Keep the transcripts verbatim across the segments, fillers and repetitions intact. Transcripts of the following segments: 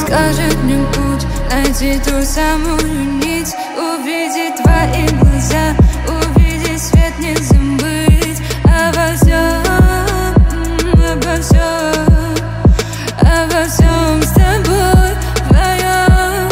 подскажет мне путь, найти ту самую нить, увидеть твои глаза, увидеть свет, не забыть обо всем, обо всем, обо всем с тобой вдвоем.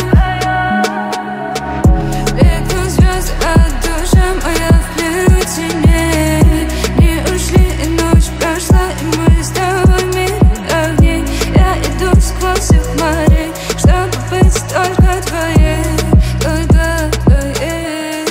Бегут звезды от души, а я в плену теней. Не ушли, и ночь прошла, и мы с тобой в мире огней. Я иду сквозь их морей, чтобы быть только твоей, только твоей.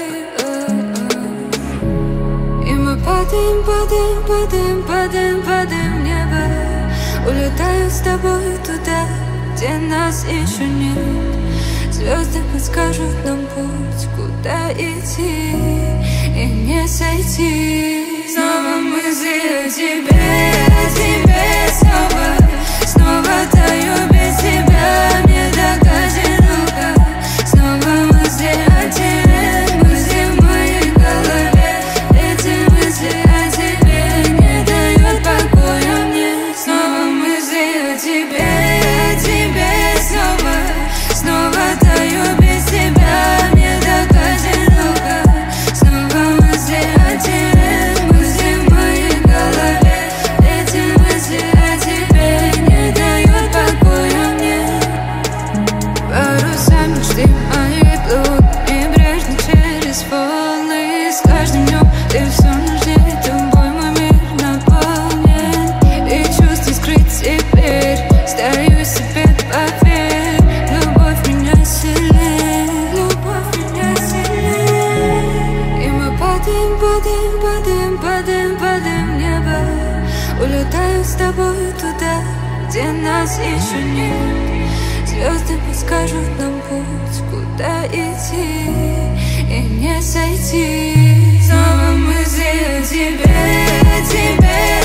И мы падаем, падаем, падаем, падаем, падаем в небо. Улетаю с тобой туда, где нас еще нет. Звезды подскажут нам путь, куда идти и не сойти. Снова мысли о тебе, о тебе снова. Снова таю без тебя, мне так одиноко. Снова мысли о тебе, мысли в моей голове. Эти мысли о тебе не дают покоя мне. Снова мысли о тебе, о тебе снова. Снова таю без тебя, мне так одиноко. Снова мысли о тебе, мысли в моей голове. Эти мысли о тебе не дают покоя мне. Паруса мечты мои плывут небрежно через волны. С каждым днем ты все нужнее, тобой мой мир наполнен. И чувства скрыть теперь, стою себе, поверь. Любовь меня сильнее, любовь меня сильнее. И мы падаем, падаем, падаем, падаем, падаем в небо. Улетаю с тобой туда, где нас еще нет. Звезды подскажут нам путь, куда идти и не сойти. Снова мысли о тебе, о тебе.